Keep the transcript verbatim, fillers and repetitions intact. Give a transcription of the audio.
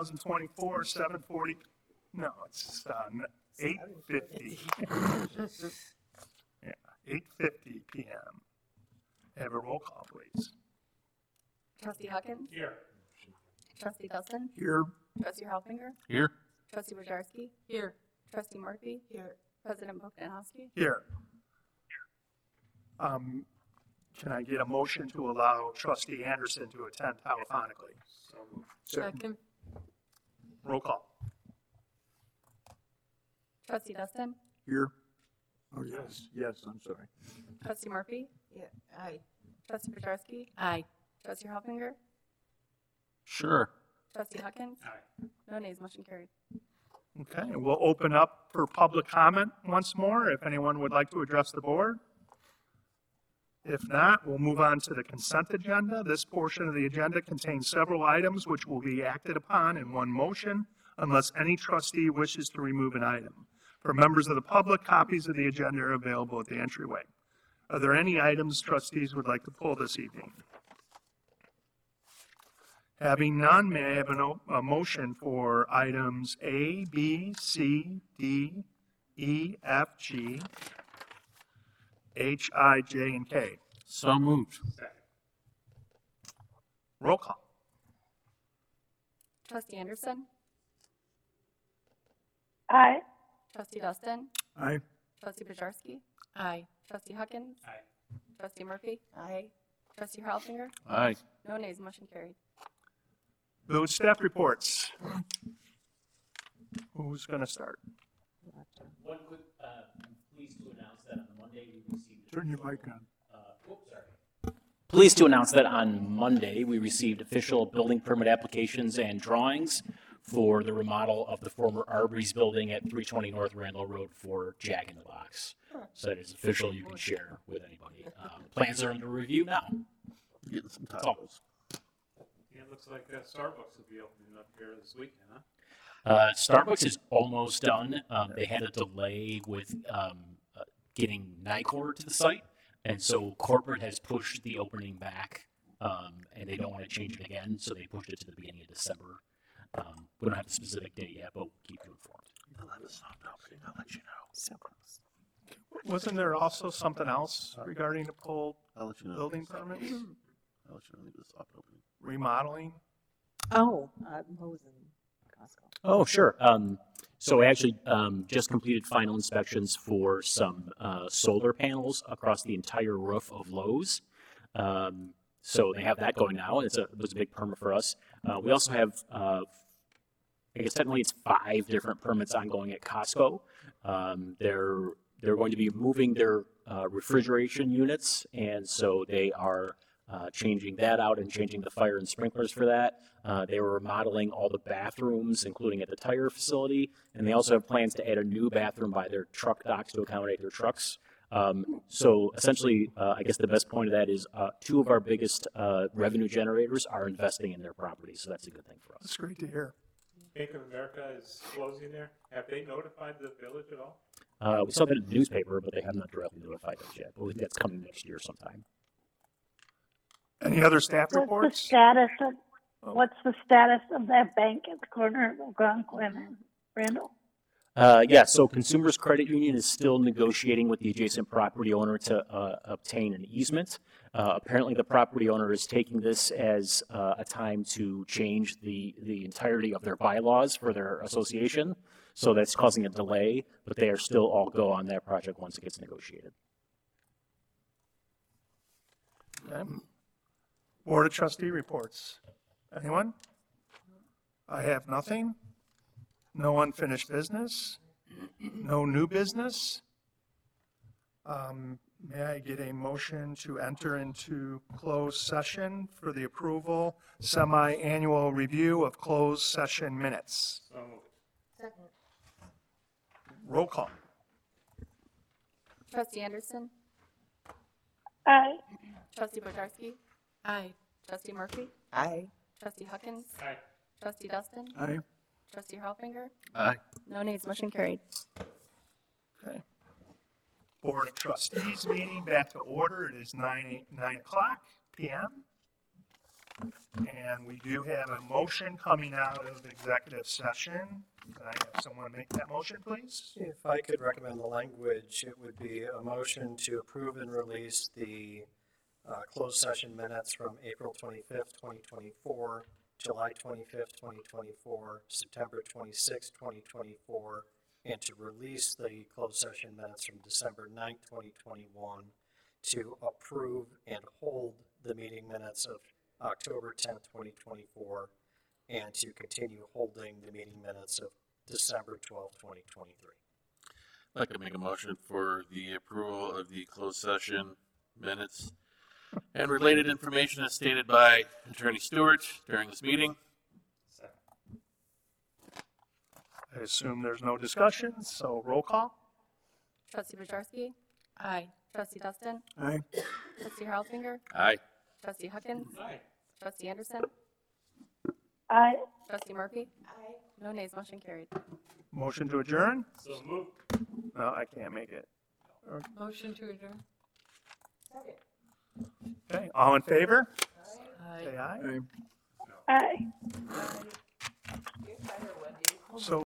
thousand twenty-four, seven forty, no, it's, uh, eight fifty. Yeah, eight fifty P M. Have a roll call, please. Trustee Huckins? Here. Trustee Dustin? Here. Trustee Halfinger? Here. Trustee Wojciechowski? Here. Trustee Murphy? Here. President Bogdanowski? Here. Um, can I get a motion to allow Trustee Anderson to attend telephonically? Second. Roll call. Trustee Dustin? Here. Oh, yes, yes, I'm sorry. Trustee Murphy? Yeah, aye. Trustee Wojciechowski? Aye. Trustee Halfinger? Sure. Trustee Huckins? Aye. No nays, motion carried. Okay, and we'll open up for public comment once more, if anyone would like to address the board. If not, we'll move on to the consent agenda. This portion of the agenda contains several items which will be acted upon in one motion unless any trustee wishes to remove an item. For members of the public, copies of the agenda are available at the entryway. Are there any items trustees would like to pull this evening? Having none, may I have an o- a motion for items A, B, C, D, E, F, G, H, I, J, and K? So moved. Roll call. Trustee Anderson? Aye. Trustee Dustin? Aye. Trustee Wojciechowski? Aye. Trustee Huckins? Aye. Trustee Murphy? Aye. Trustee Halfinger? Aye. No nays, motion carried. Village staff reports. Who's going to start? One quick, uh, I'm pleased to announce that on Monday we received. Turn your mic on. Uh, oops, sorry. Pleased to announce that on Monday we received official building permit applications and drawings for the remodel of the former Arbery's building at three twenty North Randall Road for Jack in the Box. So that is official. You can share with anybody. Um, plans are under review now. Getting some That's all. tacos. Yeah, it looks like uh, Starbucks will be opening up here this weekend, huh? Uh, Starbucks is almost done. Um, they had a delay with um, uh, getting Nicor to the site, and so corporate has pushed the opening back, um, and they don't want to change it again, so they pushed it to the beginning of December. Um, we don't have the specific date yet, but we'll keep you informed. They'll have a soft opening, I'll let you know. So close. Wasn't there also something else regarding the pull I'll let you know. building permits, I'll let you know the soft opening. remodeling? Oh, uh, Lowe's and Costco. Oh, sure. Um, so I actually um, just completed final inspections for some uh, solar panels across the entire roof of Lowe's. Um, so they have that going now, and it's a, it was a big permit for us. Uh, we also have, uh, I guess technically it's five different permits ongoing at Costco. Um, they're they're going to be moving their uh, refrigeration units, and so they are uh, changing that out and changing the fire and sprinklers for that. Uh, they were remodeling all the bathrooms, including at the tire facility, and they also have plans to add a new bathroom by their truck docks to accommodate their trucks. Um, so essentially, uh, I guess the best point of that is uh, two of our biggest uh, revenue generators are investing in their property, so that's a good thing for us. That's great to hear. Bank of America is closing there. Have they notified the village at all? Uh, we saw that in the newspaper, but they have not directly notified us yet. I believe that's coming next year sometime. Any other staff What's the reports? status of, what's the status of that bank at the corner of Algonquin and Randall? Uh, yeah, so Consumers Credit Union is still negotiating with the adjacent property owner to uh, obtain an easement. Uh, apparently, the property owner is taking this as uh, a time to change the, the entirety of their bylaws for their association. So that's causing a delay, but they are still all go on that project once it gets negotiated. Okay. Board of Trustee reports. Anyone? I have nothing. No unfinished business. No new business. Um, may I get a motion to enter into closed session for the approval, semi-annual review of closed session minutes? So moved. Second. Roll call. Trustee Anderson? Aye. Trustee Wojciechowski? Aye. Trustee Murphy? Aye. Trustee Huckins? Aye. Trustee Dustin? Aye. Trustee Halfinger? Aye. No nays, motion carried. Okay. Board of Trustees meeting back to order. It is nine, eight, nine o'clock P M. And we do have a motion coming out of executive session. Can I have someone make that motion, please? If I could recommend the language, it would be a motion to approve and release the uh, closed session minutes from April twenty-fifth, twenty twenty-four, July twenty-fifth, twenty twenty-four, September twenty-sixth, twenty twenty-four, and to release the closed session minutes from December ninth, twenty twenty-one, to approve and hold the meeting minutes of October tenth, twenty twenty-four, and to continue holding the meeting minutes of December twelfth, twenty twenty-three. I'd like to make a motion for the approval of the closed session minutes and related information as stated by Attorney Stewart during this meeting. I assume there's no discussion, so roll call. Trustee Wojciechowski, Aye. trustee Dustin, Aye. trustee Harlesfinger, Aye. trustee Huckins, Aye. trustee Anderson, Aye. trustee Murphy. Aye. No nays, motion carried. Motion to adjourn? So move. No, I can't make it. Motion to adjourn. Okay, all in favor? Aye. Say aye. Aye. So